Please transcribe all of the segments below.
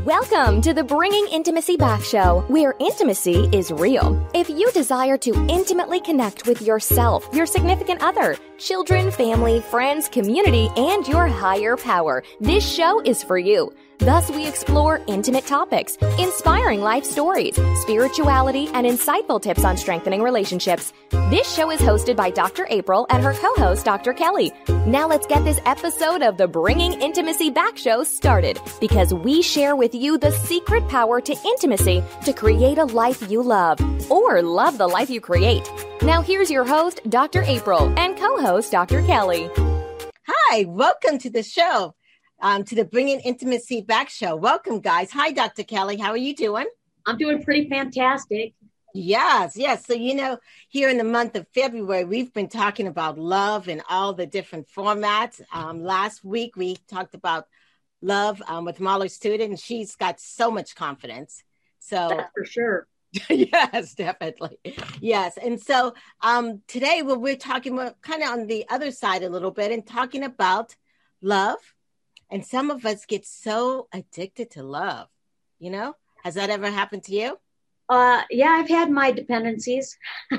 Welcome to the Bringing Intimacy Back Show, where intimacy is real. If you desire to intimately connect with yourself, your significant other, children, family, friends, community, and your higher power, this show is for you. Thus, we explore intimate topics, inspiring life stories, spirituality, and insightful tips on strengthening relationships. This show is hosted by Dr. April and her co-host, Dr. Kelly. Now let's get this episode of the Bringing Intimacy Back Show started, because we share with you the secret power to intimacy to create a life you love, or love the life you create. Now here's your host, Dr. April, and co-host, Dr. Kelly. Hi, welcome to the show. To the Bringing Intimacy Back Show. Welcome, guys. Hi, Dr. Kelly. How are you doing? I'm doing pretty fantastic. Yes. So, here in the month of February, we've been talking about love in all the different formats. Last week, we talked about love with Mahler Student, and she's got so much confidence. So that's for sure. Yes, definitely. Yes. And so today, we're talking about kind of on the other side a little bit and talking about love. And some of us get so addicted to love, Has that ever happened to you? Yeah, I've had my dependencies.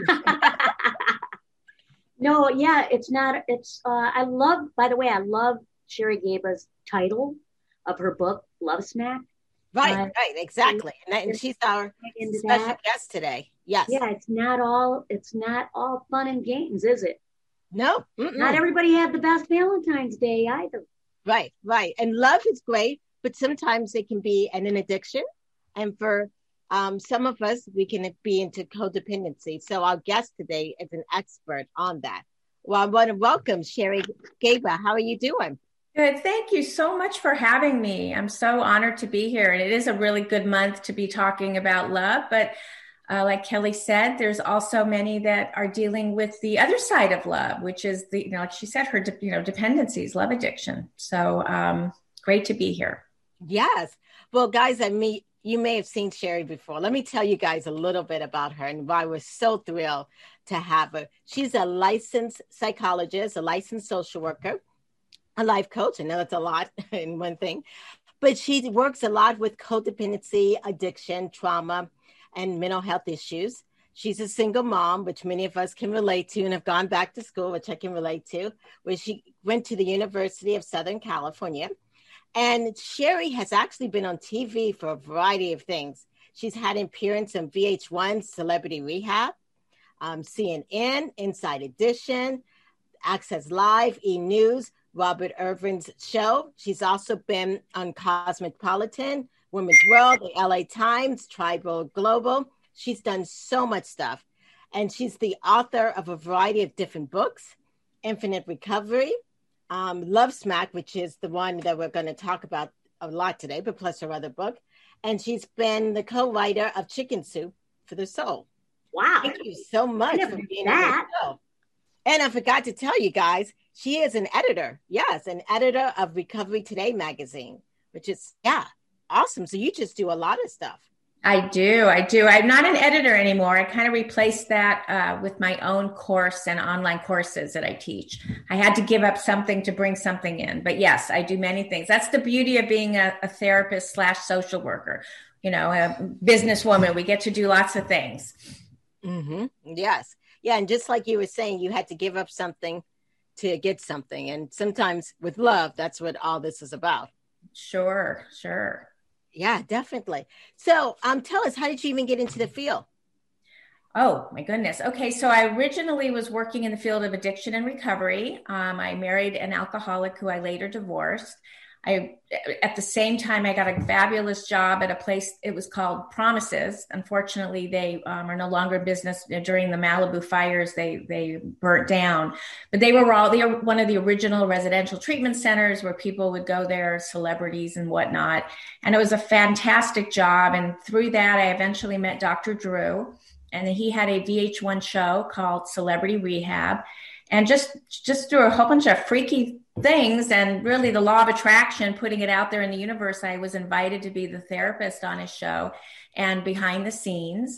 No, yeah, I love Sherry Gaba's title of her book, Love Smack. Right, exactly. And she's our special guest today. Yes. Yeah, it's not all fun and games, is it? No. Not everybody had the best Valentine's Day either. Right. And love is great, but sometimes it can be an addiction. And for some of us, we can be into codependency. So our guest today is an expert on that. Well, I want to welcome Sherry Gaba. How are you doing? Good. Thank you so much for having me. I'm so honored to be here. And it is a really good month to be talking about love. But like Kelly said, there's also many that are dealing with the other side of love, which is like she said, her, dependencies, love addiction. So great to be here. Yes. Well, guys, you may have seen Sherry before. Let me tell you guys a little bit about her and why we're so thrilled to have her. She's a licensed psychologist, a licensed social worker, a life coach. I know that's a lot in one thing, but she works a lot with codependency, addiction, trauma, and mental health issues. She's a single mom, which many of us can relate to, and have gone back to school, which I can relate to, where she went to the University of Southern California. And Sherry has actually been on TV for a variety of things. She's had appearance on VH1, Celebrity Rehab, CNN, Inside Edition, Access Live, E! News, Robert Irvin's show. She's also been on Cosmopolitan, Women's World, the LA Times, Tribal Global. She's done so much stuff. And she's the author of a variety of different books, Infinite Recovery, Love Smack, which is the one that we're going to talk about a lot today, but plus her other book. And she's been the co-writer of Chicken Soup for the Soul. Wow. Thank you so much for being on the show. And I forgot to tell you guys, she is an editor. Yes, an editor of Recovery Today magazine, which is, awesome. So you just do a lot of stuff. I do. I'm not an editor anymore. I kind of replaced that with my own course and online courses that I teach. I had to give up something to bring something in. But yes, I do many things. That's the beauty of being a therapist / social worker, a businesswoman. We get to do lots of things. Mm-hmm. Yes. Yeah. And just like you were saying, you had to give up something to get something. And sometimes with love, that's what all this is about. Sure. Yeah, definitely. So tell us, how did you even get into the field? Oh, my goodness. Okay. So I originally was working in the field of addiction and recovery. I married an alcoholic who I later divorced. At the same time, I got a fabulous job at a place, it was called Promises. Unfortunately, they are no longer in business. During the Malibu fires, they burnt down. But they were one of the original residential treatment centers where people would go there, celebrities and whatnot. And it was a fantastic job. And through that, I eventually met Dr. Drew. And he had a VH1 show called Celebrity Rehab. And just through a whole bunch of freaky things and really the law of attraction, putting it out there in the universe, I was invited to be the therapist on his show and behind the scenes.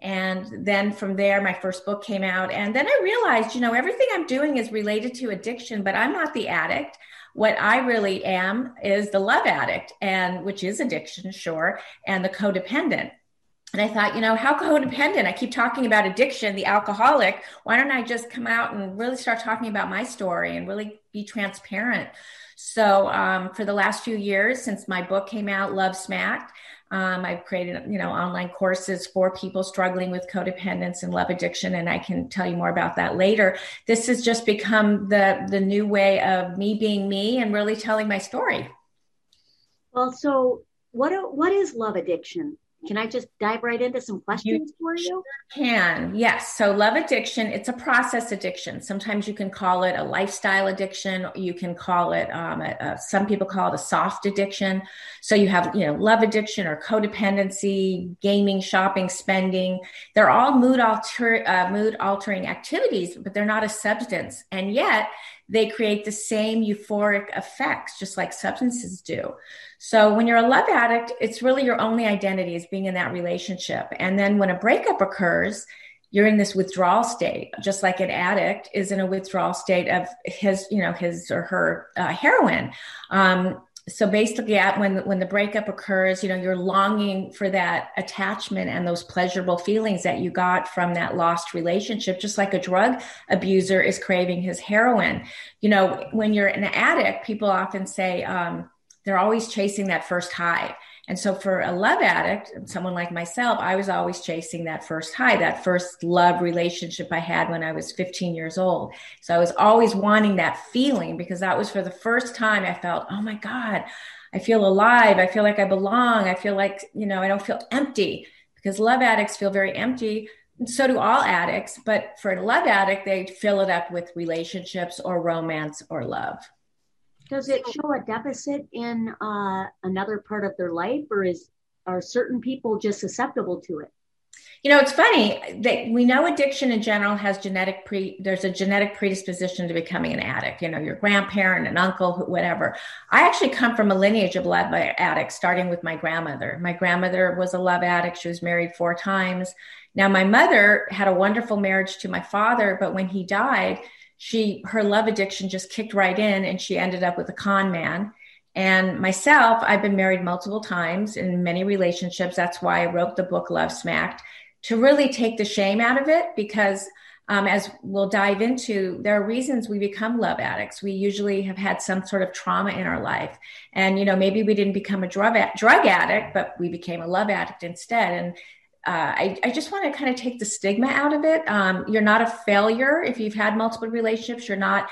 And then from there, my first book came out. And then I realized, everything I'm doing is related to addiction, but I'm not the addict. What I really am is the love addict, and which is addiction, sure, and the codependent. And I thought, how codependent? I keep talking about addiction, the alcoholic. Why don't I just come out and really start talking about my story and really be transparent? So for the last few years, since my book came out, Love Smacked, I've created, online courses for people struggling with codependence and love addiction. And I can tell you more about that later. This has just become the new way of me being me and really telling my story. Well, so what is love addiction? Can I just dive right into some questions for you? Sure can. Yes. So love addiction, it's a process addiction. Sometimes you can call it a lifestyle addiction. You can call it, some people call it a soft addiction. So you have, love addiction or codependency, gaming, shopping, spending. They're all mood altering activities, but they're not a substance. And yet they create the same euphoric effects, just like substances do. So when you're a love addict, it's really your only identity is being in that relationship. And then when a breakup occurs, you're in this withdrawal state, just like an addict is in a withdrawal state of his or her heroin. So basically when the breakup occurs, you're longing for that attachment and those pleasurable feelings that you got from that lost relationship, just like a drug abuser is craving his heroin. When you're an addict, people often say they're always chasing that first high. And so for a love addict, someone like myself, I was always chasing that first high, that first love relationship I had when I was 15 years old. So I was always wanting that feeling because that was for the first time I felt, oh my God, I feel alive. I feel like I belong. I feel like, I don't feel empty, because love addicts feel very empty. And so do all addicts. But for a love addict, they fill it up with relationships or romance or love. Does it show a deficit in another part of their life, or are certain people just susceptible to it? It's funny that we know addiction in general has there's a genetic predisposition to becoming an addict, your grandparent, an uncle, whatever. I actually come from a lineage of love addicts, starting with my grandmother. My grandmother was a love addict. She was married 4 times. Now, my mother had a wonderful marriage to my father, but when he died, her love addiction just kicked right in, and she ended up with a con man. And myself, I've been married multiple times in many relationships. That's why I wrote the book Love Smacked, to really take the shame out of it, because as we'll dive into, there are reasons we become love addicts. We usually have had some sort of trauma in our life. And, maybe we didn't become a drug addict, but we became a love addict instead. And I just want to kind of take the stigma out of it. You're not a failure if you've had multiple relationships. You're not,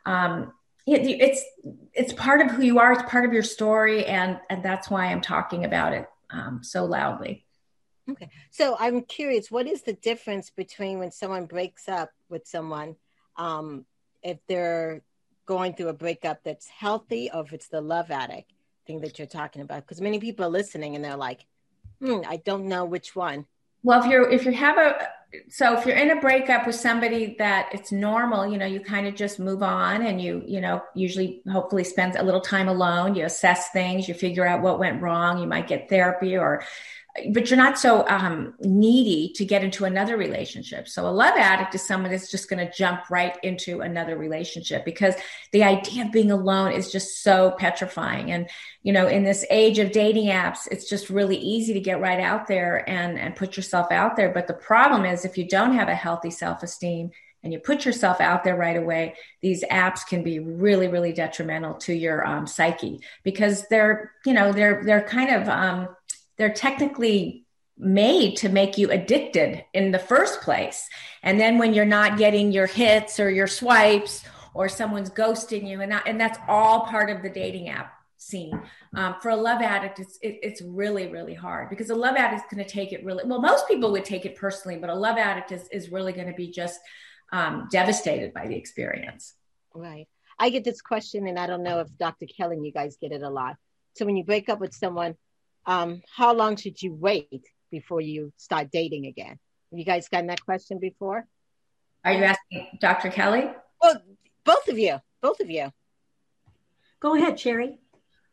it's part of who you are. It's part of your story. And that's why I'm talking about it so loudly. Okay. So I'm curious, what is the difference between when someone breaks up with someone, if they're going through a breakup that's healthy, or if it's the love addict thing that you're talking about? Because many people are listening and they're like, I don't know which one. Well, if you're in a breakup with somebody that it's normal, you kind of just move on, and you usually hopefully spend a little time alone. You assess things, you figure out what went wrong. You might get therapy, but you're not so needy to get into another relationship. So a love addict is someone that's just going to jump right into another relationship, because the idea of being alone is just so petrifying. And, in this age of dating apps, it's just really easy to get right out there and put yourself out there. But the problem is, if you don't have a healthy self-esteem and you put yourself out there right away, these apps can be really, really detrimental to your psyche, because they're kind of, they're technically made to make you addicted in the first place. And then when you're not getting your hits or your swipes, or someone's ghosting you, and that's all part of the dating app scene. For a love addict, it's really, really hard, because a love addict is going to take it really, well, most people would take it personally, but a love addict is really going to be just devastated by the experience. Right. I get this question, and I don't know if Dr. Kelly and you guys get it a lot. So when you break up with someone, how long should you wait before you start dating again? Have you guys gotten that question before? Are you asking Dr. Kelly? Well, both of you. Go ahead, Sherry.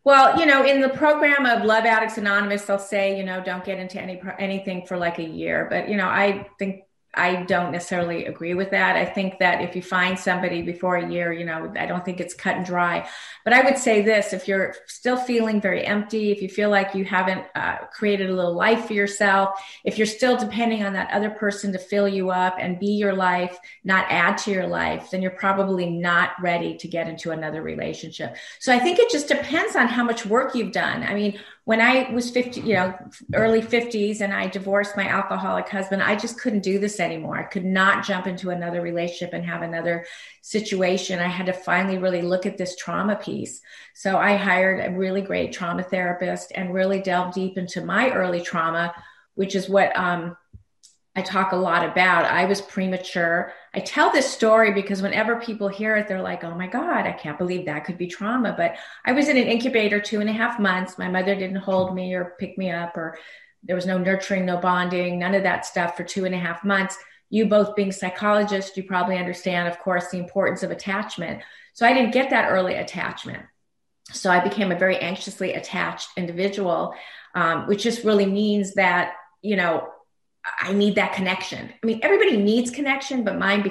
Well, in the program of Love Addicts Anonymous, they'll say, don't get into anything for like a year. But, I think I don't necessarily agree with that. I think that if you find somebody before a year, I don't think it's cut and dry. But I would say this, if you're still feeling very empty, if you feel like you haven't created a little life for yourself, if you're still depending on that other person to fill you up and be your life, not add to your life, then you're probably not ready to get into another relationship. So I think it just depends on how much work you've done. I mean, when I was 50, early 50s, and I divorced my alcoholic husband, I just couldn't do this anymore. I could not jump into another relationship and have another situation. I had to finally really look at this trauma piece. So I hired a really great trauma therapist and really delved deep into my early trauma, which is what I talk a lot about. I was premature. I tell this story because whenever people hear it, they're like, oh my God, I can't believe that could be trauma. But I was in an incubator 2.5 months. My mother didn't hold me or pick me up, or there was no nurturing, no bonding, none of that stuff for 2.5 months. You both being psychologists, you probably understand, of course, the importance of attachment. So I didn't get that early attachment. So I became a very anxiously attached individual, which just really means that, I need that connection. I mean, everybody needs connection, but mine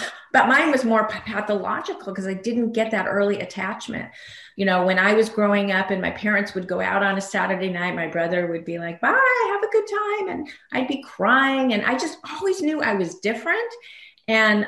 was more pathological because I didn't get that early attachment. When I was growing up and my parents would go out on a Saturday night, my brother would be like, bye, have a good time. And I'd be crying. And I just always knew I was different. And,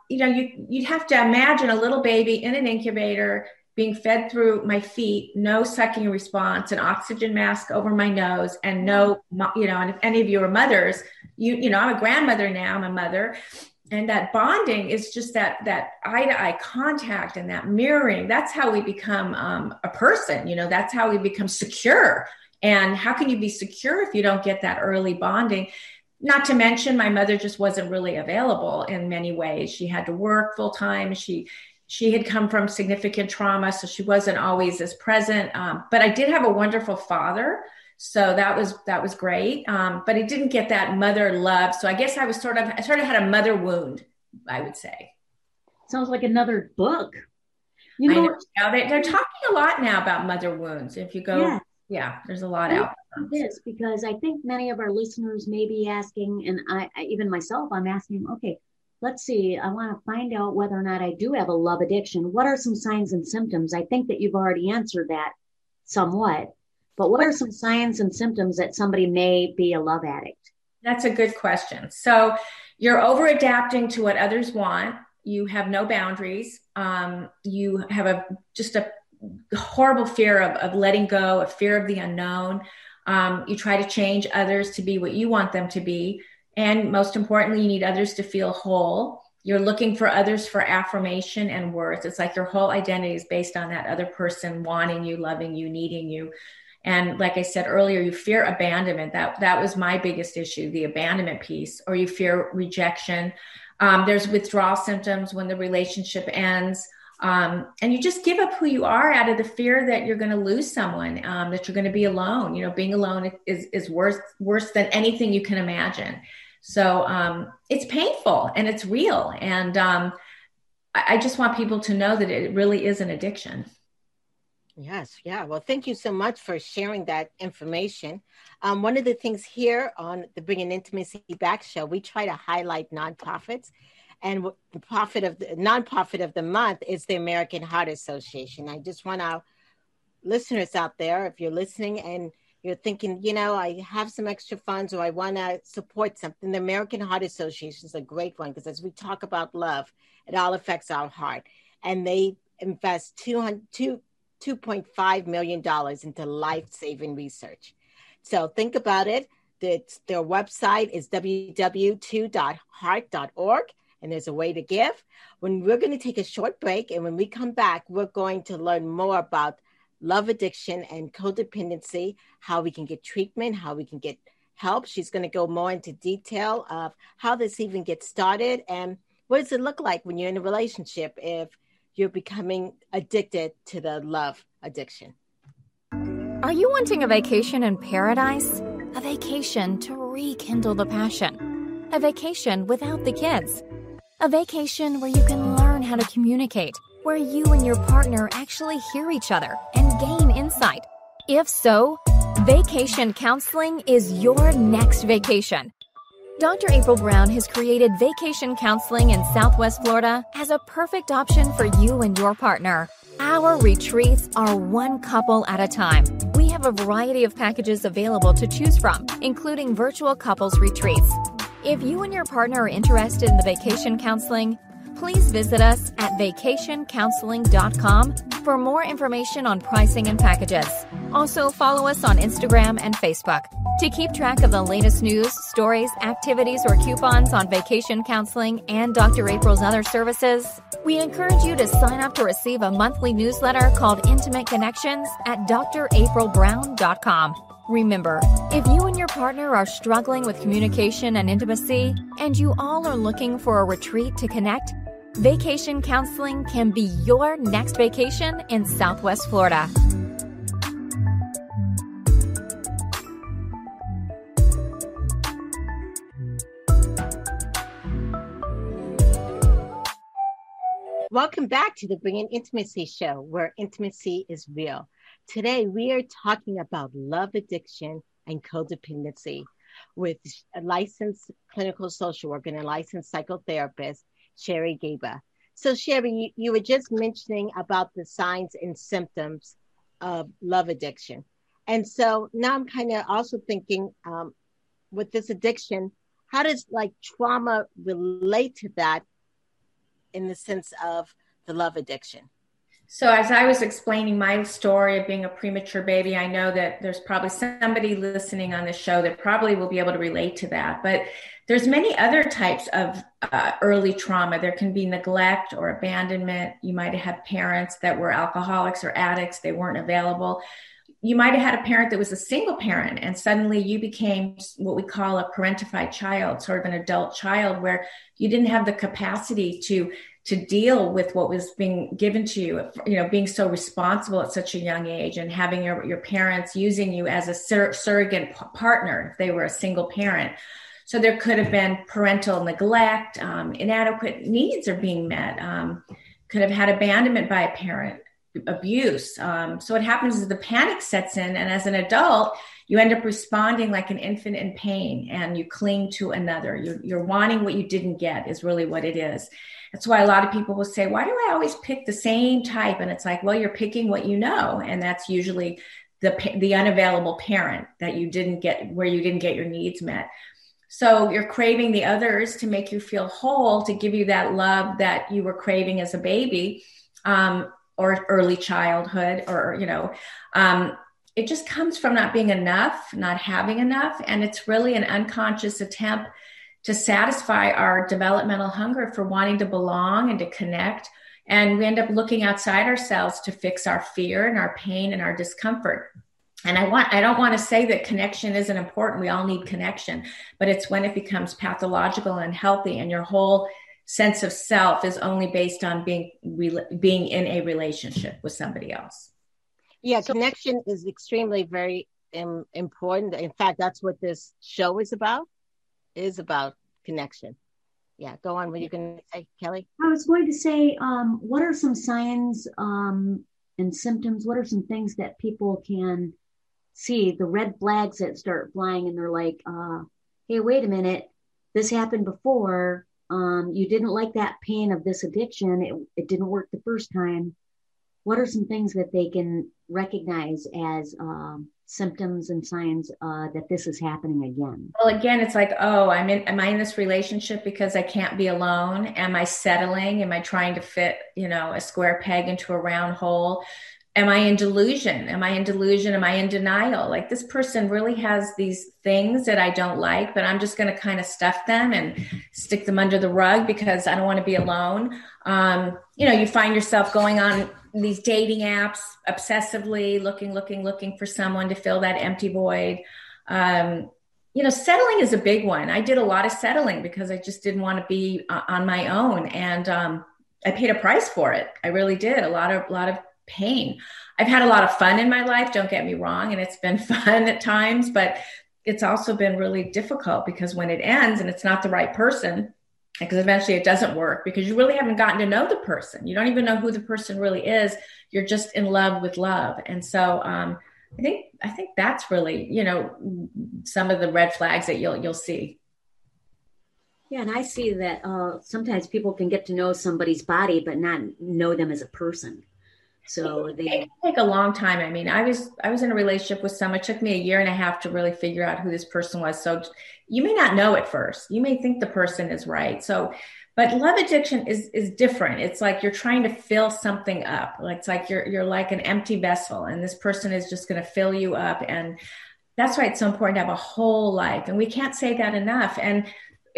you'd have to imagine a little baby in an incubator being fed through my feet, no sucking response, an oxygen mask over my nose, and and if any of you are mothers, I'm a grandmother now, I'm a mother. And that bonding is just that eye-to-eye contact and that mirroring. That's how we become a person, that's how we become secure. And how can you be secure if you don't get that early bonding? Not to mention, my mother just wasn't really available in many ways. She had to work full time. She had come from significant trauma, so she wasn't always as present. But I did have a wonderful father, so that was great. But I didn't get that mother love. So I guess I sort of had a mother wound, I would say. Sounds like another book. I know. They're talking a lot now about mother wounds. If you go, yeah, there's a lot out there. It is, because I think many of our listeners may be asking, and I even myself, I'm asking, okay, let's see, I want to find out whether or not I do have a love addiction. What are some signs and symptoms? I think that you've already answered that somewhat, but what are some signs and symptoms that somebody may be a love addict? That's a good question. So you're over adapting to what others want. You have no boundaries. You have just a horrible fear of letting go, a fear of the unknown. You try to change others to be what you want them to be. And most importantly, you need others to feel whole. You're looking for others for affirmation and worth. It's like your whole identity is based on that other person wanting you, loving you, needing you. And like I said earlier, you fear abandonment. That was my biggest issue, the abandonment piece, or you fear rejection. There's withdrawal symptoms when the relationship ends. And you just give up who you are out of the fear that you're going to lose someone, that you're going to be alone. Being alone is worse than anything you can imagine. So it's painful and it's real. And I just want people to know that it really is an addiction. Yes. Yeah. Well, thank you so much for sharing that information. One of the things here on the Bringing Intimacy Back show, we try to highlight nonprofits. And the nonprofit of the month is the American Heart Association. I just want our listeners out there, if you're listening and you're thinking, I have some extra funds or I want to support something, the American Heart Association is a great one, because as we talk about love, it all affects our heart. And they invest $2.5 million into life-saving research. So think about it. Their website is www.2.heart.org. And there's a way to give. When we're going to take a short break, and when we come back, we're going to learn more about love addiction and codependency, how we can get treatment, how we can get help. She's going to go more into detail of how this even gets started and what does it look like when you're in a relationship if you're becoming addicted to the love addiction. Are you wanting a vacation in paradise? A vacation to rekindle the passion? A vacation without the kids? A vacation where you can learn how to communicate, where you and your partner actually hear each other and gain insight? If so, Vacation Counseling is your next vacation. Dr. April Brown has created Vacation Counseling in Southwest Florida as a perfect option for you and your partner. Our retreats are one couple at a time. We have a variety of packages available to choose from, including virtual couples retreats. If you and your partner are interested in the vacation counseling, please visit us at vacationcounseling.com for more information on pricing and packages. Also, follow us on Instagram and Facebook. To keep track of the latest news, stories, activities, or coupons on vacation counseling and Dr. April's other services, we encourage you to sign up to receive a monthly newsletter called Intimate Connections at draprilbrown.com. Remember, if you and your partner are struggling with communication and intimacy, and you all are looking for a retreat to connect, Vacation Counseling can be your next vacation in Southwest Florida. Welcome back to the Bringing Intimacy Show, where intimacy is real. Today, we are talking about love addiction and codependency with a licensed clinical social worker and a licensed psychotherapist, Sherry Gaba. So, Sherry, you were just mentioning about the signs and symptoms of love addiction. And so now I'm kind of also thinking with this addiction, how does trauma relate to that in the sense of the love addiction? So as I was explaining my story of being a premature baby, I know that there's probably somebody listening on this show that probably will be able to relate to that. But there's many other types of early trauma. There can be neglect or abandonment. You might have had parents that were alcoholics or addicts. They weren't available. You might have had a parent that was a single parent, and suddenly you became what we call a parentified child, sort of an adult child, where you didn't have the capacity to deal with what was being given to you, being so responsible at such a young age and having your parents using you as a surrogate partner if they were a single parent. So there could have been parental neglect, inadequate needs are being met, could have had abandonment by a parent, abuse. So what happens is the panic sets in, and as an adult, you end up responding like an infant in pain, and you cling to another. You're wanting what you didn't get is really what it is. That's why a lot of people will say, why do I always pick the same type? And it's like, well, you're picking what you know. And that's usually the unavailable parent that you didn't get, where you didn't get your needs met. So you're craving the others to make you feel whole, to give you that love that you were craving as a baby, or early childhood, or, it just comes from not being enough, not having enough. And it's really an unconscious attempt to satisfy our developmental hunger for wanting to belong and to connect. And we end up looking outside ourselves to fix our fear and our pain and our discomfort. And I don't want to say that connection isn't important. We all need connection, but it's when it becomes pathological and unhealthy, and your whole sense of self is only based on being in a relationship with somebody else. Yeah, connection is extremely very important. In fact, that's what this show is about connection. Yeah, go on. What are you going to say, Kelly? I was going to say, what are some signs and symptoms? What are some things that people can see, the red flags that start flying, and they're like, hey, wait a minute, this happened before. You didn't like that pain of this addiction. It didn't work the first time. What are some things that they can recognize as symptoms and signs that this is happening again? Well, again, it's like, am I in this relationship because I can't be alone? Am I settling? Am I trying to fit, a square peg into a round hole? Am I in delusion? Am I in denial? Like, this person really has these things that I don't like, but I'm just going to kind of stuff them and stick them under the rug because I don't want to be alone. You find yourself going on these dating apps obsessively, looking for someone to fill that empty void. Settling is a big one. I did a lot of settling because I just didn't want to be on my own. And I paid a price for it. I really did. A lot of pain. I've had a lot of fun in my life, don't get me wrong, and it's been fun at times, but it's also been really difficult because when it ends and it's not the right person, because eventually it doesn't work because you really haven't gotten to know the person. You don't even know who the person really is. You're just in love with love. And so I think that's really, some of the red flags that you'll see. Yeah, and I see that sometimes people can get to know somebody's body, but not know them as a person. So it can take a long time. I mean, I was in a relationship with someone. It took me 1.5 years to really figure out who this person was. So you may not know at first. You may think the person is right. So, but love addiction is different. It's like you're trying to fill something up. It's like you're like an empty vessel, and this person is just going to fill you up. And that's why it's so important to have a whole life. And we can't say that enough. And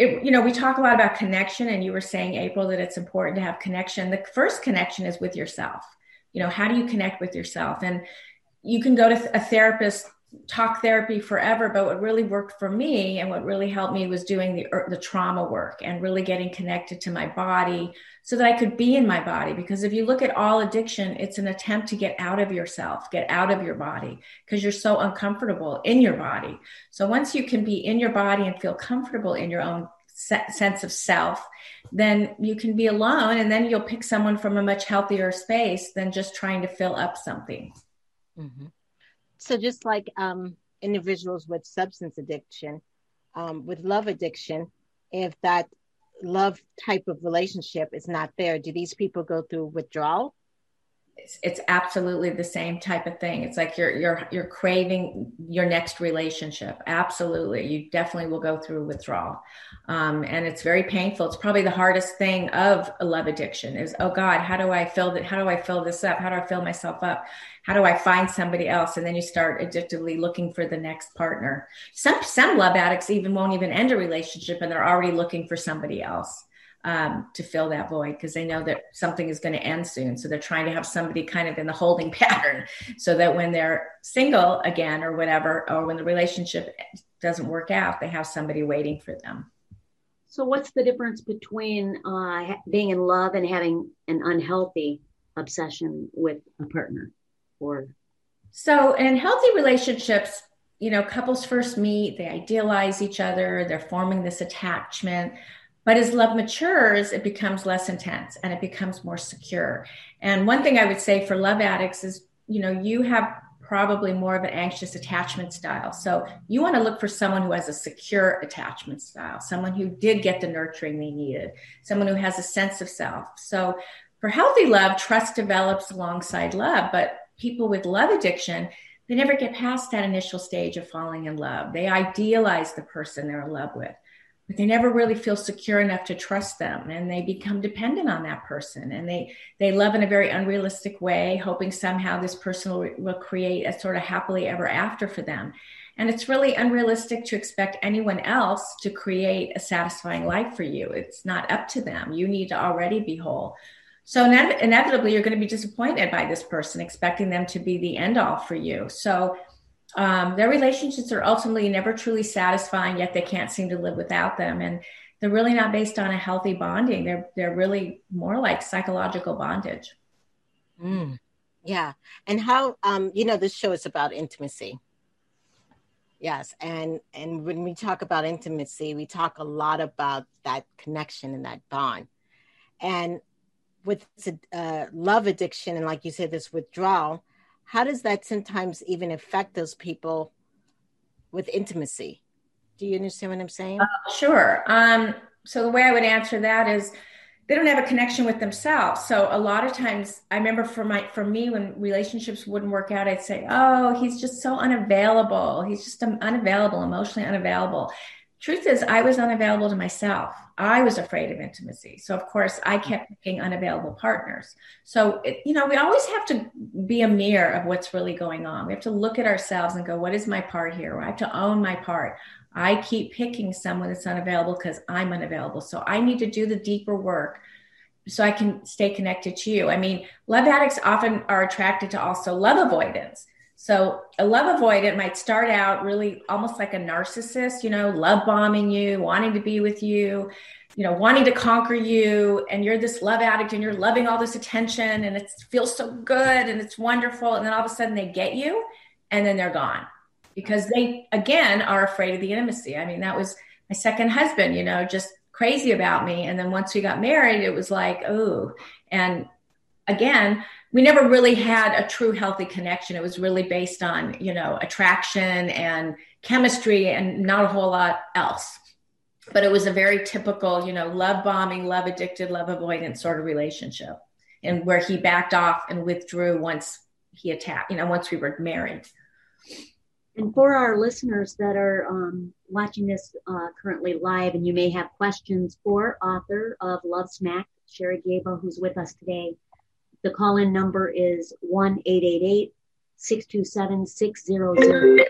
we talk a lot about connection, and you were saying, April, that it's important to have connection. The first connection is with yourself. How do you connect with yourself? And you can go to a therapist, talk therapy forever, but what really worked for me and what really helped me was doing the trauma work and really getting connected to my body so that I could be in my body. Because if you look at all addiction, it's an attempt to get out of yourself, get out of your body, because you're so uncomfortable in your body. So once you can be in your body and feel comfortable in your own sense of self, then you can be alone, and then you'll pick someone from a much healthier space than just trying to fill up something. Mm-hmm. So just like individuals with substance addiction, with love addiction, if that love type of relationship is not there, do these people go through withdrawal? It's absolutely the same type of thing. It's like you're craving your next relationship. Absolutely. You definitely will go through withdrawal. And it's very painful. It's probably the hardest thing of a love addiction is, oh God, how do I fill that? How do I fill this up? How do I fill myself up? How do I find somebody else? And then you start addictively looking for the next partner. Some love addicts won't even end a relationship, and they're already looking for somebody else to fill that void because they know that something is going to end soon. So they're trying to have somebody kind of in the holding pattern so that when they're single again or whatever, or when the relationship doesn't work out, they have somebody waiting for them. So what's the difference between being in love and having an unhealthy obsession with a partner? So in healthy relationships, couples first meet, they idealize each other, they're forming this attachment. But as love matures, it becomes less intense and it becomes more secure. And one thing I would say for love addicts is, you have probably more of an anxious attachment style. So you want to look for someone who has a secure attachment style, someone who did get the nurturing they needed, someone who has a sense of self. So for healthy love, trust develops alongside love. But people with love addiction, they never get past that initial stage of falling in love. They idealize the person they're in love with, but they never really feel secure enough to trust them. And they become dependent on that person. And they love in a very unrealistic way, hoping somehow this person will create a sort of happily ever after for them. And it's really unrealistic to expect anyone else to create a satisfying life for you. It's not up to them. You need to already be whole. So inevitably, you're going to be disappointed by this person, expecting them to be the end all for you. So their relationships are ultimately never truly satisfying, yet they can't seem to live without them. And they're really not based on a healthy bonding. They're really more like psychological bondage. Yeah. And how, this show is about intimacy. Yes. And when we talk about intimacy, we talk a lot about that connection and that bond. And with love addiction, and like you said, this withdrawal, how does that sometimes even affect those people with intimacy? Do you understand what I'm saying? Sure. So the way I would answer that is they don't have a connection with themselves. So a lot of times, I remember for me, when relationships wouldn't work out, I'd say, oh, he's just so unavailable. He's just unavailable, emotionally unavailable. Truth is, I was unavailable to myself. I was afraid of intimacy. So, of course, I kept picking unavailable partners. So, we always have to be a mirror of what's really going on. We have to look at ourselves and go, what is my part here? I have to own my part. I keep picking someone that's unavailable because I'm unavailable. So I need to do the deeper work so I can stay connected to you. I mean, love addicts often are attracted to also love avoidance. So a love avoidant might start out really almost like a narcissist, love bombing you, wanting to be with you, wanting to conquer you. And you're this love addict and you're loving all this attention and it feels so good and it's wonderful. And then all of a sudden they get you and then they're gone because they, again, are afraid of the intimacy. I mean, that was my second husband, just crazy about me. And then once we got married, it was like, oh, and again, we never really had a true healthy connection. It was really based on, attraction and chemistry and not a whole lot else. But it was a very typical, love bombing, love addicted, love avoidant sort of relationship, and where he backed off and withdrew once he attacked, once we were married. And for our listeners that are watching this currently live, and you may have questions for author of Love Smack, Sherry Gaba, who's with us today, the call-in number is 1-888-627-600.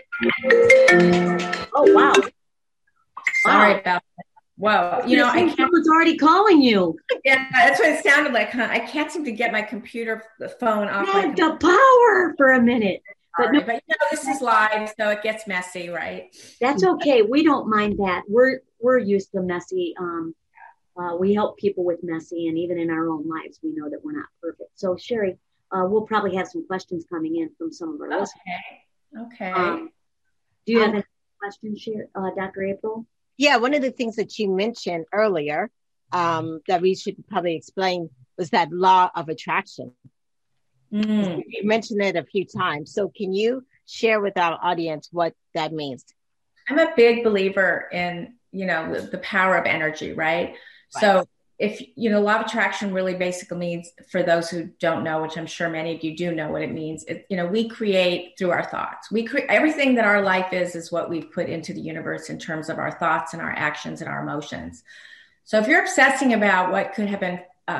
Oh, wow. Sorry about that. Whoa. I can't. Someone's already calling you. Yeah, that's what it sounded like. Huh? I can't seem to get my phone off. Had the power for a minute. But this is live, so it gets messy, right? That's okay. We don't mind that. We're used to messy. We help people with messy, and even in our own lives, we know that we're not perfect. So, Sherry, we'll probably have some questions coming in from some of our listeners. Okay. Do you have any questions, Dr. April? Yeah, one of the things that you mentioned earlier that we should probably explain was that law of attraction. You mentioned it a few times. So can you share with our audience what that means? I'm a big believer in, the power of energy, right? So if, law of attraction really basically means, for those who don't know, which I'm sure many of you do know what it means, we create through our thoughts. We create everything that our life is what we've put into the universe in terms of our thoughts and our actions and our emotions. So if you're obsessing about what could have been,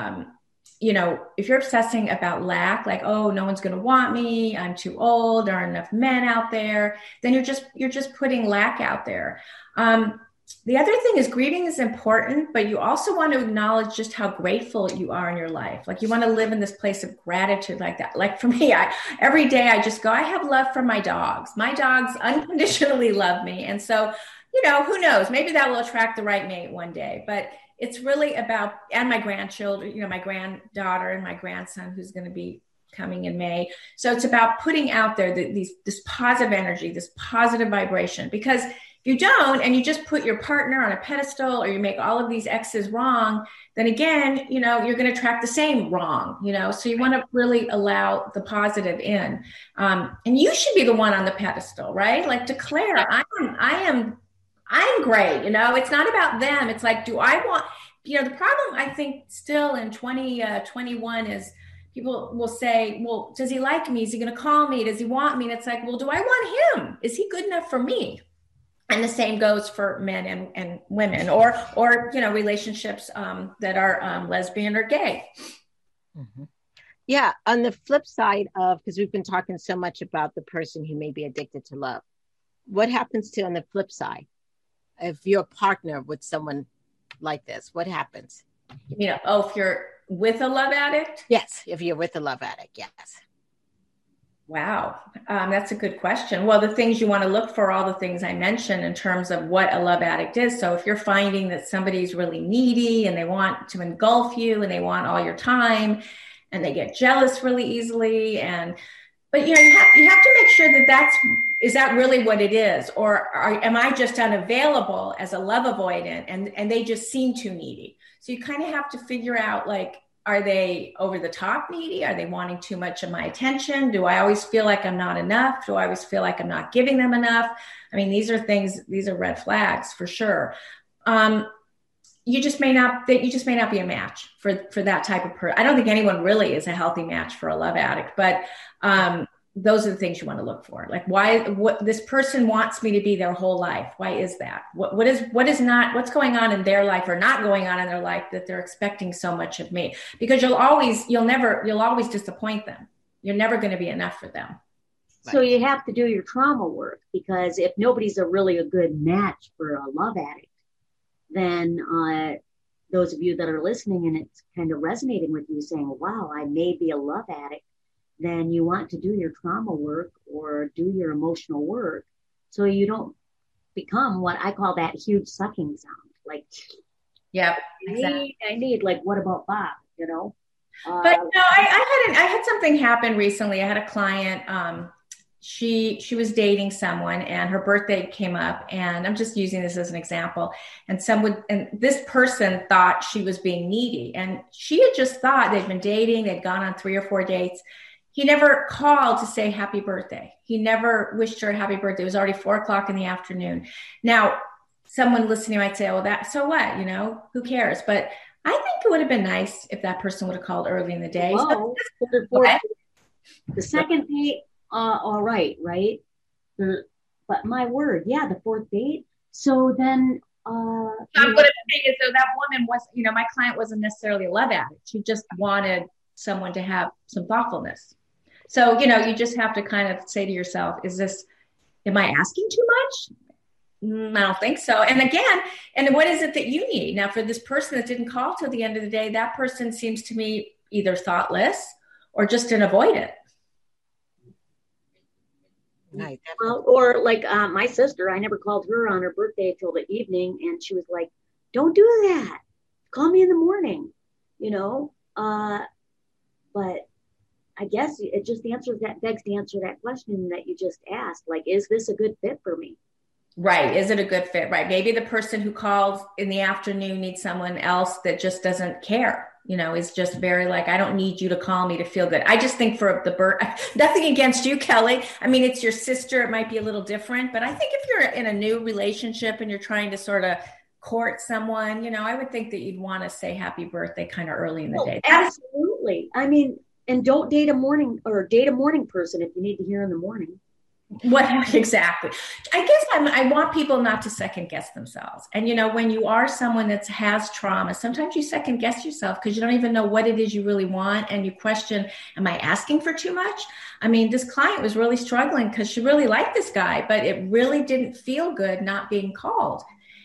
if you're obsessing about lack, like, oh, no one's going to want me, I'm too old, there aren't enough men out there, then you're just putting lack out there. The other thing is grieving is important, but you also want to acknowledge just how grateful you are in your life. Like you want to live in this place of gratitude like that. Like for me, every day I just go, I have love for my dogs. My dogs unconditionally love me. And so, who knows, maybe that will attract the right mate one day, but it's really about, and my grandchildren, my granddaughter and my grandson, who's going to be coming in May. So it's about putting out there this positive energy, this positive vibration, because if you don't, and you just put your partner on a pedestal, or you make all of these X's wrong, then again, you're going to attract the same wrong, so you want to really allow the positive in. And you should be the one on the pedestal, right? Like declare, I am great. It's not about them. It's like, do I want, the problem I think still in 2021 is people will say, well, does he like me? Is he going to call me? Does he want me? And it's like, well, do I want him? Is he good enough for me? And the same goes for men and women, or relationships that are lesbian or gay. Mm-hmm. Yeah. On the flip side of, because we've been talking so much about the person who may be addicted to love, what happens on the flip side? If you're a partner with someone like this, what happens? If you're with a love addict? Yes. If you're with a love addict, yes. Wow. That's a good question. Well, the things you want to look for, all the things I mentioned in terms of what a love addict is. So if you're finding that somebody's really needy and they want to engulf you and they want all your time and they get jealous really easily, but you have to make sure that is that really what it is? Or am I just unavailable as a love avoidant and they just seem too needy? So you kind of have to figure out, like, are they over the top needy? Are they wanting too much of my attention? Do I always feel like I'm not enough? Do I always feel like I'm not giving them enough? I mean, these are red flags for sure. You just may not be a match for that type of person. I don't think anyone really is a healthy match for a love addict, but those are the things you want to look for. Like, what this person wants me to be their whole life. Why is that? What's going on in their life or not going on in their life that they're expecting so much of me? Because you'll always disappoint them. You're never going to be enough for them. So you have to do your trauma work, because if nobody's a good match for a love addict, then those of you that are listening and it's kind of resonating with you saying, wow, I may be a love addict, then you want to do your trauma work or do your emotional work so you don't become what I call that huge sucking sound. Like, yeah, exactly. I need like, what about Bob, But no, I had something happen recently. I had a client she was dating someone and her birthday came up, and I'm just using this as an example, and this person thought she was being needy, and she had just thought they'd been dating, they'd gone on 3 or 4 dates. He never called to say happy birthday. He never wished her a happy birthday. It was already 4:00 in the afternoon. Now, someone listening might say, well, so what, who cares? But I think it would have been nice if that person would have called early in the day. Well, the second date, all right? But my word, the 4th date. So then, what I'm saying is, though, that woman was, my client wasn't necessarily a love addict. She just wanted someone to have some thoughtfulness. So, you just have to kind of say to yourself, am I asking too much? I don't think so. And again, what is it that you need? Now, for this person that didn't call till the end of the day, that person seems to me either thoughtless or just an avoidant. Right. Well, or like my sister, I never called her on her birthday till the evening, and she was like, "Don't do that. Call me in the morning." But I guess it just begs to answer that question that you just asked. Like, is this a good fit for me? Right. Is it a good fit? Right. Maybe the person who calls in the afternoon needs someone else that just doesn't care. Is just very like, I don't need you to call me to feel good. I just think for nothing against you, Kelly. I mean, it's your sister. It might be a little different, but I think if you're in a new relationship and you're trying to sort of court someone, I would think that you'd want to say happy birthday kind of early in the day. Absolutely. I mean, and don't date a morning person if you need to hear in the morning. What exactly? I guess I want people not to second guess themselves. And, when you are someone that has trauma, sometimes you second guess yourself because you don't even know what it is you really want. And you question, am I asking for too much? I mean, this client was really struggling because she really liked this guy, but it really didn't feel good not being called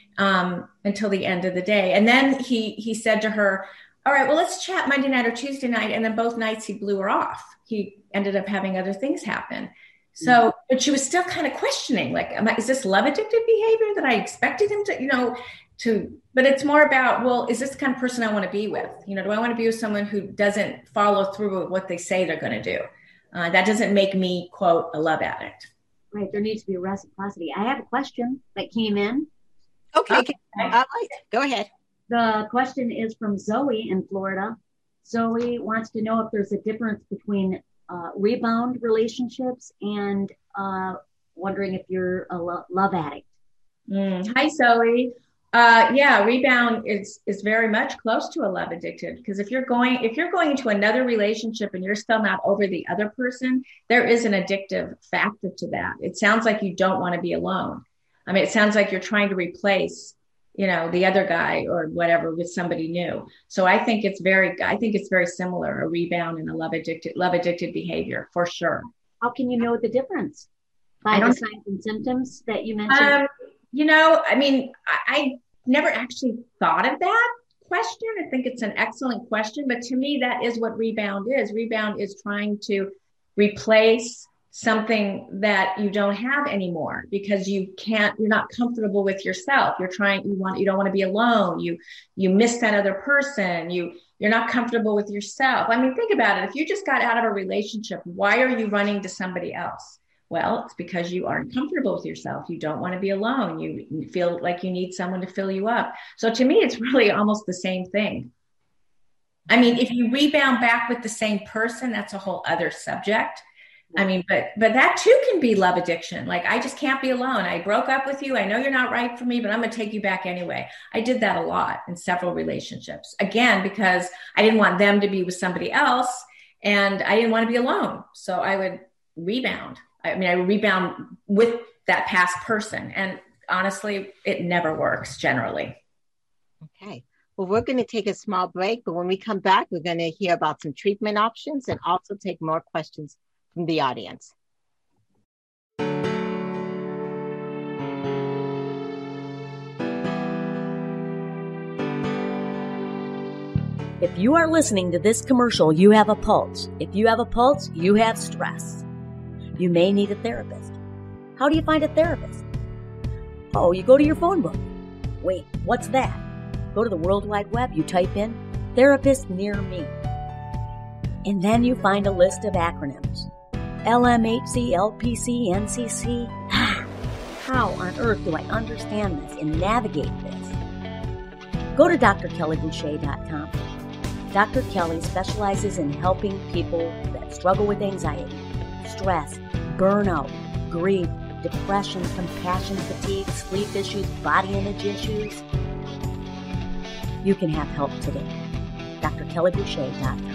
until the end of the day. And then he said to her, all right, well, let's chat Monday night or Tuesday night. And then both nights he blew her off. He ended up having other things happen. So, but she was still kind of questioning, like, is this love addicted behavior that I expected him to, but it's more about, well, is this the kind of person I want to be with? Do I want to be with someone who doesn't follow through with what they say they're going to do? That doesn't make me, quote, a love addict. Right. There needs to be reciprocity. I have a question that came in. Okay. All right. Go ahead. The question is from Zoe in Florida. Zoe wants to know if there's a difference between rebound relationships and wondering if you're a love addict. Hi, Zoe. Rebound is very much close to a love addicted, because if you're going into another relationship and you're still not over the other person, there is an addictive factor to that. It sounds like you don't want to be alone. I mean, it sounds like you're trying to replace the other guy or whatever with somebody new. So I think it's very similar, a rebound and a love addicted behavior for sure. How can you know the difference? By the signs and symptoms that you mentioned? I never actually thought of that question. I think it's an excellent question, but to me, that is what rebound is. Rebound is trying to replace something that you don't have anymore because you're not comfortable with yourself. You don't want to be alone. You miss that other person. You're not comfortable with yourself. I mean, think about it. If you just got out of a relationship, why are you running to somebody else? Well, it's because you aren't comfortable with yourself. You don't want to be alone. You feel like you need someone to fill you up. So to me, it's really almost the same thing. I mean, if you rebound back with the same person, that's a whole other subject. I mean, but that too can be love addiction. Like, I just can't be alone. I broke up with you. I know you're not right for me, but I'm going to take you back anyway. I did that a lot in several relationships. Again, because I didn't want them to be with somebody else and I didn't want to be alone. So I would rebound. I would rebound with that past person. And honestly, it never works generally. Okay. Well, we're going to take a small break, but when we come back, we're going to hear about some treatment options and also take more questions from the audience. If you are listening to this commercial, you have a pulse. If you have a pulse, you have stress. You may need a therapist. How do you find a therapist? Oh, you go to your phone book. Wait, what's that? Go to the World Wide Web, you type in therapist near me. And then you find a list of acronyms. LMHC, LPC, NCC. How on earth do I understand this and navigate this? Go to drkellyboucher.com. Dr. Kelly specializes in helping people that struggle with anxiety, stress, burnout, grief, depression, compassion, fatigue, sleep issues, body image issues. You can have help today. drkellyboucher.com.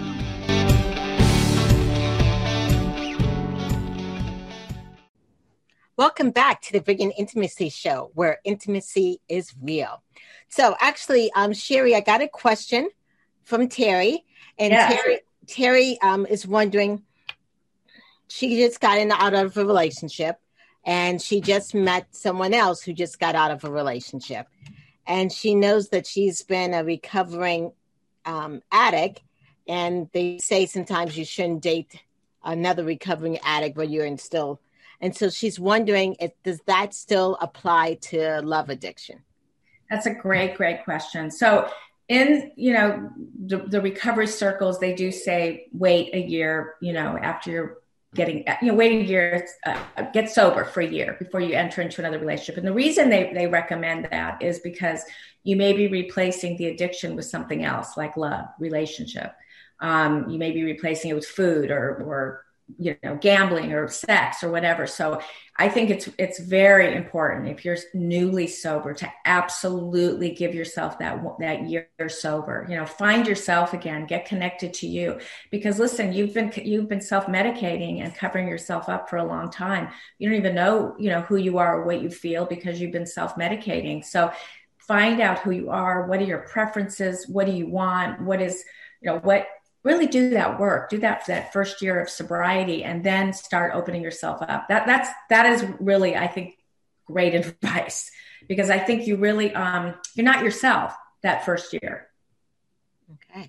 Welcome back to the Brilliant Intimacy Show, where intimacy is real. So actually, Sherry, I got a question from Terry. And Terry is wondering, she just got out of a relationship, and she just met someone else who just got out of a relationship. And she knows that she's been a recovering addict, and they say sometimes you shouldn't date another recovering addict when you're still. And so she's wondering, does that still apply to love addiction? That's a great question. So in, the recovery circles, they do say, wait a year, after you're wait a year, get sober for a year before you enter into another relationship. And the reason they recommend that is because you may be replacing the addiction with something else, like love, relationship. You may be replacing it with food or gambling or sex or whatever. So I think it's very important, if you're newly sober, to absolutely give yourself that year sober. Find yourself again, get connected to you, because listen, you've been self-medicating and covering yourself up for a long time. You don't even know, who you are or what you feel, because you've been self-medicating. So find out who you are. What are your preferences? What do you want? What is, really do that work, do that first year of sobriety, and then start opening yourself up. That is really, I think, great advice, because I think you really, you're not yourself that first year. Okay.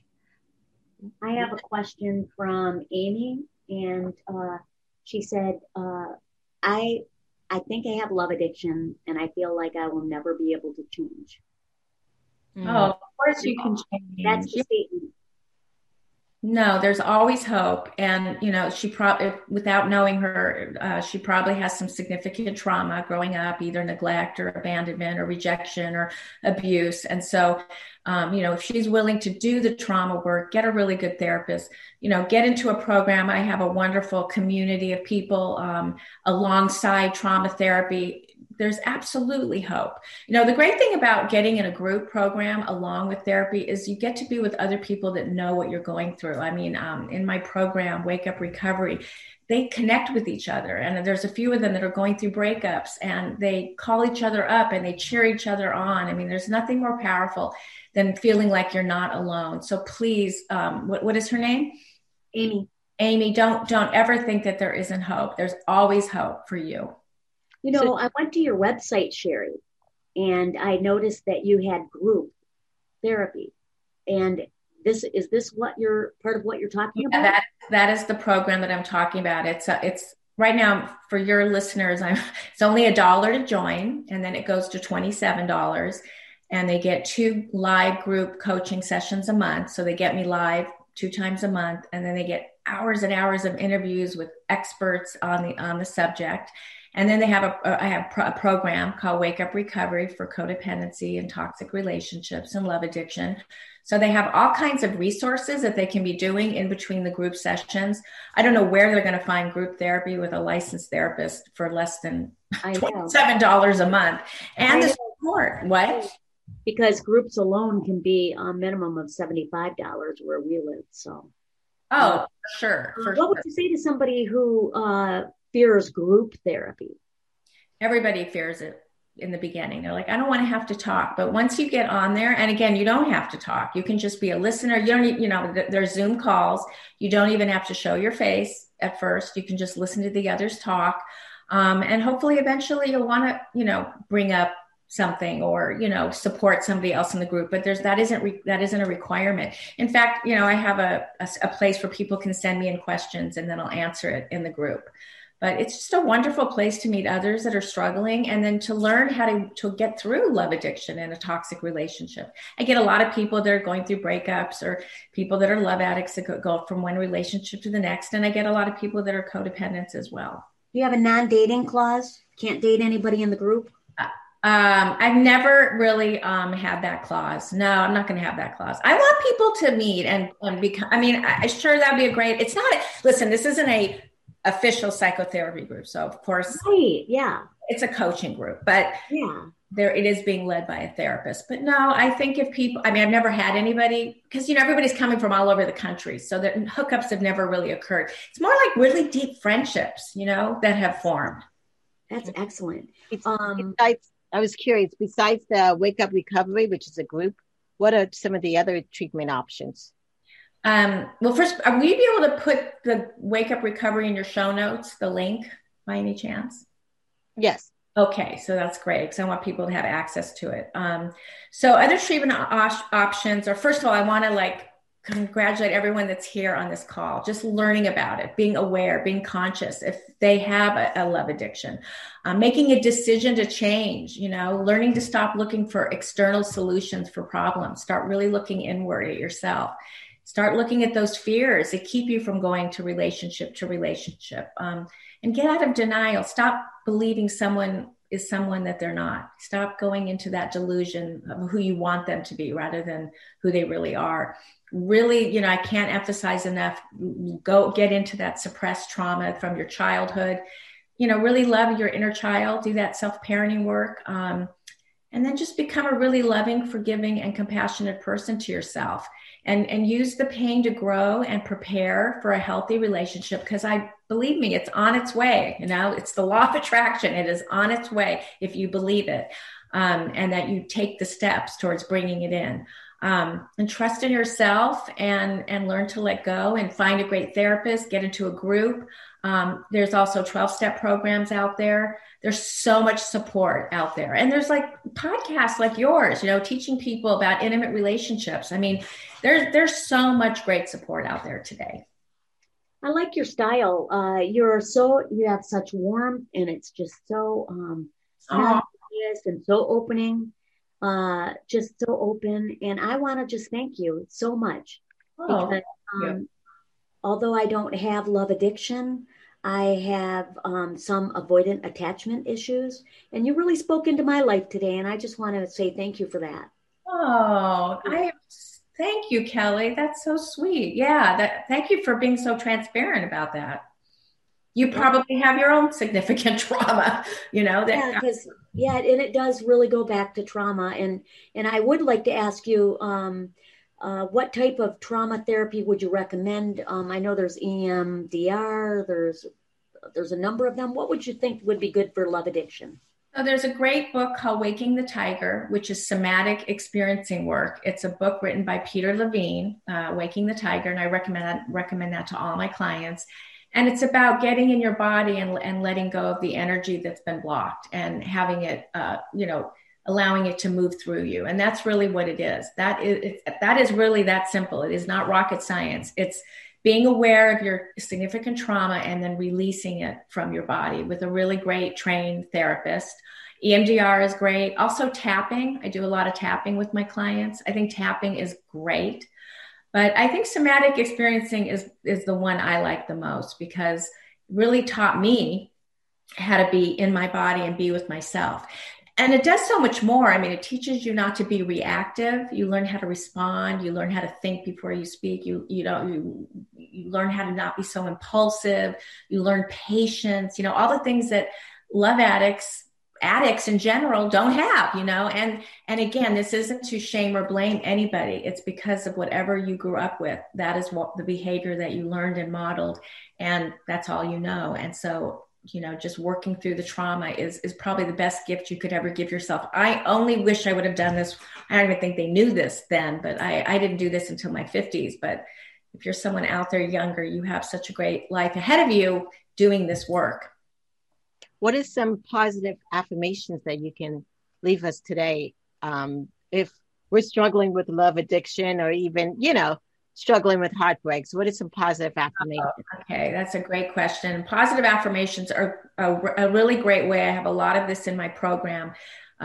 I have a question from Amy, and she said, I think I have love addiction, and I feel like I will never be able to change. Oh, of course you can change. That's the statement. No, there's always hope. And, she probably, without knowing her, she probably has some significant trauma growing up, either neglect or abandonment or rejection or abuse. And so, if she's willing to do the trauma work, get a really good therapist, get into a program. I have a wonderful community of people alongside trauma therapy. There's absolutely hope. The great thing about getting in a group program along with therapy is you get to be with other people that know what you're going through. I mean, in my program, Wake Up Recovery, they connect with each other. And there's a few of them that are going through breakups, and they call each other up and they cheer each other on. I mean, there's nothing more powerful than feeling like you're not alone. So please, what is her name? Amy. Amy, don't ever think that there isn't hope. There's always hope for you. I went to your website, Sherry, and I noticed that you had group therapy. And is this part of what you're talking about? Yeah, that is the program that I'm talking about. It's right now, for your listeners, it's only $1 to join, and then it goes to $27, and they get 2 live group coaching sessions a month. So they get me live 2 times a month, and then they get hours and hours of interviews with experts on the subject. And then I have a program called Wake Up Recovery for codependency and toxic relationships and love addiction. So they have all kinds of resources that they can be doing in between the group sessions. I don't know where they're going to find group therapy with a licensed therapist for less than $27 a month. And the support. What? Because groups alone can be a minimum of $75 where we live. So. Oh, for sure. What would you say to somebody who fears group therapy? Everybody fears it in the beginning. They're like, I don't want to have to talk. But once you get on there, and again, you don't have to talk. You can just be a listener. You don't need, there's Zoom calls. You don't even have to show your face at first. You can just listen to the others talk. And hopefully eventually you'll want to, bring up something or, support somebody else in the group, but that isn't a requirement. In fact, I have a place where people can send me in questions and then I'll answer it in the group. But it's just a wonderful place to meet others that are struggling, and then to learn how to get through love addiction in a toxic relationship. I get a lot of people that are going through breakups, or people that are love addicts that go from one relationship to the next. And I get a lot of people that are codependents as well. Do you have a non-dating clause? Can't date anybody in the group? I've never really had that clause. No, I'm not going to have that clause. I want people to meet and become, sure, that'd be it's not, listen, this isn't a official psychotherapy group. So of course, right, yeah, it's a coaching group, but yeah, it is being led by a therapist. But no, I think if people, I've never had anybody, because, everybody's coming from all over the country. So that hookups have never really occurred. It's more like really deep friendships, that have formed. That's excellent. I was curious, besides the Wake Up Recovery, which is a group, what are some of the other treatment options? Well, first, will you be able to put the Wake Up Recovery in your show notes, the link, by any chance? Yes. Okay, so that's great, because I want people to have access to it. So other treatment options are, first of all, I want to congratulate everyone that's here on this call, just learning about it, being aware, being conscious if they have a love addiction, making a decision to change, learning to stop looking for external solutions for problems, start really looking inward at yourself, start looking at those fears that keep you from going to relationship, and get out of denial. Stop believing someone is someone that they're not. Stop going into that delusion of who you want them to be rather than who they really are. Really, I can't emphasize enough, go get into that suppressed trauma from your childhood, really love your inner child, do that self-parenting work, and then just become a really loving, forgiving, and compassionate person to yourself, and use the pain to grow and prepare for a healthy relationship, because believe me, it's on its way. It's the law of attraction. It is on its way if you believe it, and that you take the steps towards bringing it in. And trust in yourself and learn to let go and find a great therapist, get into a group. There's also 12-step programs out there. There's so much support out there. And there's podcasts like yours, teaching people about intimate relationships. There's so much great support out there today. I like your style. You have such warmth, and it's just so obvious and so opening. Just so open, and I want to just thank you so much, because although I don't have love addiction, I have some avoidant attachment issues, and you really spoke into my life today, and I just want to say thank you for that. Thank you, Kelly. That's so sweet. Yeah, thank you for being so transparent about that. You probably have your own significant trauma, and it does really go back to trauma. And I would like to ask you, what type of trauma therapy would you recommend? I know there's EMDR, there's a number of them. What would you think would be good for love addiction? So there's a great book called Waking the Tiger, which is somatic experiencing work. It's a book written by Peter Levine, Waking the Tiger, and I recommend that to all my clients. And it's about getting in your body and letting go of the energy that's been blocked and having it, allowing it to move through you. And that's really what it is. That is really that simple. It is not rocket science. It's being aware of your significant trauma and then releasing it from your body with a really great trained therapist. EMDR is great. Also tapping. I do a lot of tapping with my clients. I think tapping is great. But I think somatic experiencing is the one I like the most, because it really taught me how to be in my body and be with myself. And it does so much more. It teaches you not to be reactive. You learn how to respond. You learn how to think before you speak. You learn how to not be so impulsive. You learn patience, all the things that love addicts in general don't have, and again, this isn't to shame or blame anybody. It's because of whatever you grew up with. That is what the behavior that you learned and modeled, and that's all you know. And so, just working through the trauma is probably the best gift you could ever give yourself. I only wish I would have done this. I don't even think they knew this then, but I didn't do this until my 50s. But if you're someone out there younger, you have such a great life ahead of you doing this work. What is some positive affirmations that you can leave us today? If we're struggling with love addiction, or even, struggling with heartbreaks, what are some positive affirmations? Okay, that's a great question. Positive affirmations are a really great way. I have a lot of this in my program.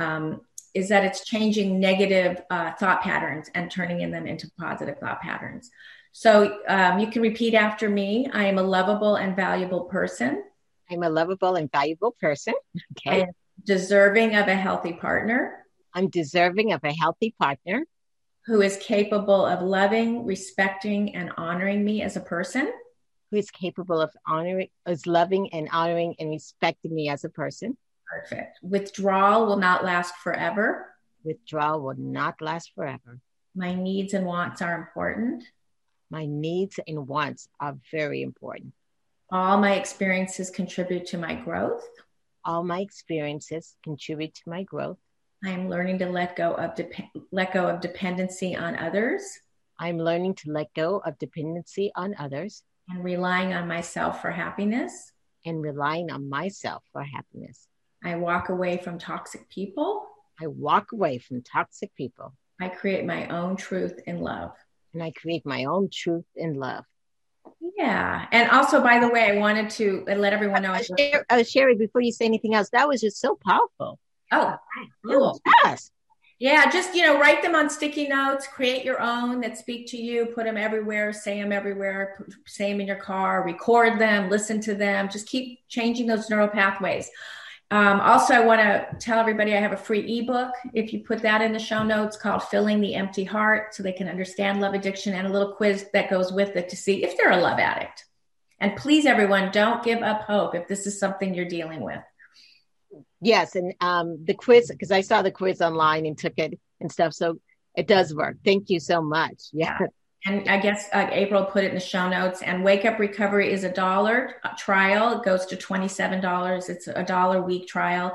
Is that it's changing negative thought patterns and turning them into positive thought patterns. So you can repeat after me. I am a lovable and valuable person. I'm a lovable and valuable person. Okay. I am deserving of a healthy partner. I'm deserving of a healthy partner. Who is capable of loving, respecting, and honoring me as a person. Who is capable of loving and honoring and respecting me as a person. Perfect. Withdrawal will not last forever. Withdrawal will not last forever. My needs and wants are important. My needs and wants are very important. All my experiences contribute to my growth. All my experiences contribute to my growth. I am learning to let go of dependency on others. I'm learning to let go of dependency on others. And relying on myself for happiness. And relying on myself for happiness. I walk away from toxic people. I walk away from toxic people. I create my own truth in love. And I create my own truth in love. Yeah. And also, by the way, I wanted to let everyone know. Sherry, before you say anything else, that was just so powerful. Oh, cool. Yes. Yeah, just, write them on sticky notes, create your own that speak to you, put them everywhere, say them everywhere, say them in your car, record them, listen to them, just keep changing those neural pathways. Also, I want to tell everybody I have a free ebook. If you put that in the show notes called Filling the Empty Heart, so they can understand love addiction, and a little quiz that goes with it to see if they're a love addict. And please, everyone, don't give up hope if this is something you're dealing with. Yes. And the quiz, because I saw the quiz online and took it and stuff. So it does work. Thank you so much. Yeah. And I guess April put it in the show notes. And Wake Up Recovery is $1 trial. It goes to $27. It's $1 week trial.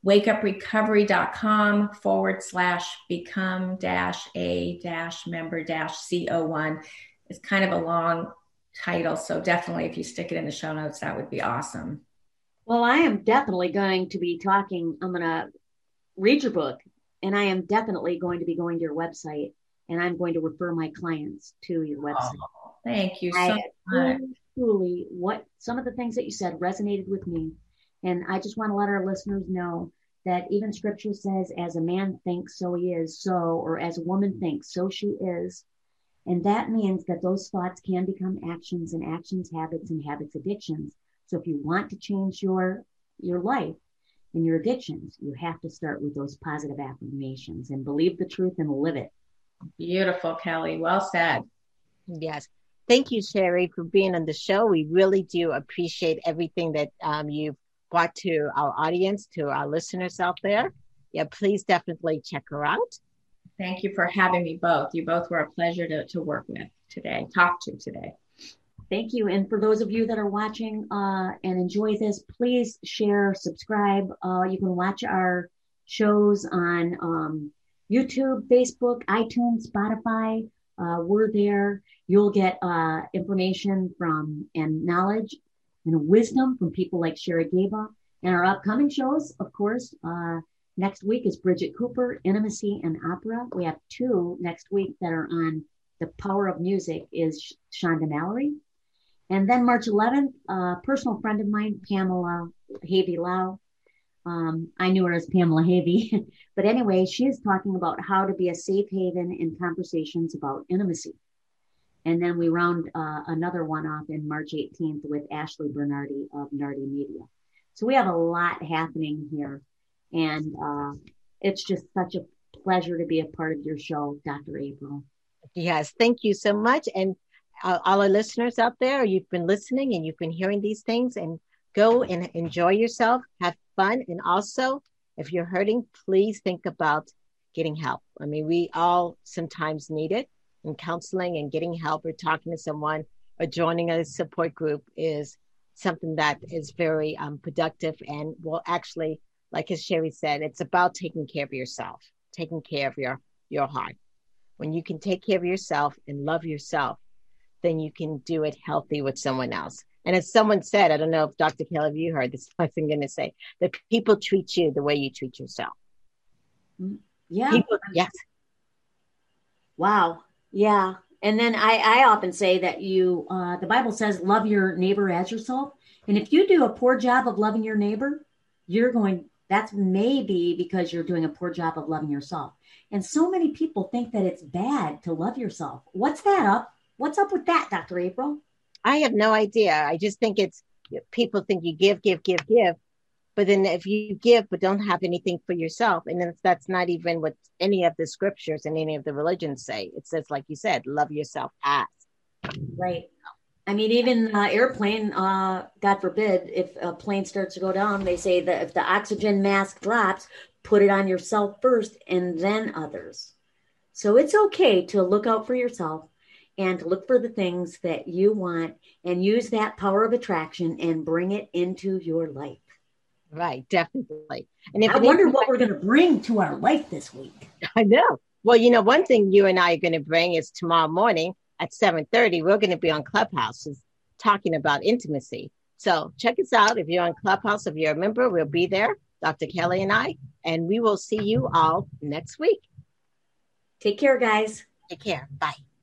wakeuprecovery.com/become-a-member-CO1. It's kind of a long title. So definitely if you stick it in the show notes, that would be awesome. Well, I am definitely going to be I'm going to read your book, and I am definitely going to be going to your website, and I'm going to refer my clients to your website. Oh, thank you so much. Truly, some of the things that you said resonated with me. And I just want to let our listeners know that even scripture says, as a man thinks, so he is, or as a woman thinks, so she is. And that means that those thoughts can become actions, and actions, habits, and habits, addictions. So if you want to change your life and your addictions, you have to start with those positive affirmations and believe the truth and live it. Beautiful, Kelly. Well said. Yes. Thank you, Sherry, for being on the show. We really do appreciate everything that you've brought to our audience, to our listeners out there. Yeah, please definitely check her out. Thank you for having me both. You both were a pleasure to work with today, talk to today. Thank you. And for those of you that are watching and enjoy this, please share, subscribe. You can watch our shows on YouTube, Facebook, iTunes, Spotify. We're there. You'll get information and knowledge and wisdom from people like Sherry Gaba. And our upcoming shows, of course, next week is Bridget Cooper, Intimacy and Opera. We have 2 next week that are on The Power of Music is Shonda Mallory. And then March 11th, a personal friend of mine, Pamela Havey-Lau. I knew her as Pamela Havey. But anyway, she is talking about how to be a safe haven in conversations about intimacy. And then we round another one off in March 18th with Ashley Bernardi of Nardi Media. So we have a lot happening here. And it's just such a pleasure to be a part of your show, Dr. April. Yes, thank you so much. And all our listeners out there, you've been listening and you've been hearing these things, and go and enjoy yourself, have fun. And also, if you're hurting, please think about getting help. I mean, we all sometimes need it, and counseling and getting help or talking to someone or joining a support group is something that is very productive and will actually, like as Sherry said, it's about taking care of yourself, taking care of your heart. When you can take care of yourself and love yourself, then you can do it healthy with someone else. And as someone said, I don't know if Dr. Kelly, have you heard this, I'm going to say, that people treat you the way you treat yourself. Yeah. Yes. Wow. Yeah. And then I often say that the Bible says, love your neighbor as yourself. And if you do a poor job of loving your neighbor, that's maybe because you're doing a poor job of loving yourself. And so many people think that it's bad to love yourself. What's up with that, Dr. April? I have no idea. I just think people think you give. But then if you give but don't have anything for yourself, and then that's not even what any of the scriptures and any of the religions say. It says, like you said, love yourself as. Right. I mean, even airplane, God forbid, if a plane starts to go down, they say that if the oxygen mask drops, put it on yourself first and then others. So it's okay to look out for yourself and to look for the things that you want and use that power of attraction and bring it into your life. Right, definitely. And I wonder what we're going to bring to our life this week. I know. Well, one thing you and I are going to bring is tomorrow morning at 7:30, we're going to be on Clubhouse talking about intimacy. So check us out. If you're on Clubhouse, if you're a member, we'll be there, Dr. Kelly and I, and we will see you all next week. Take care, guys. Take care. Bye.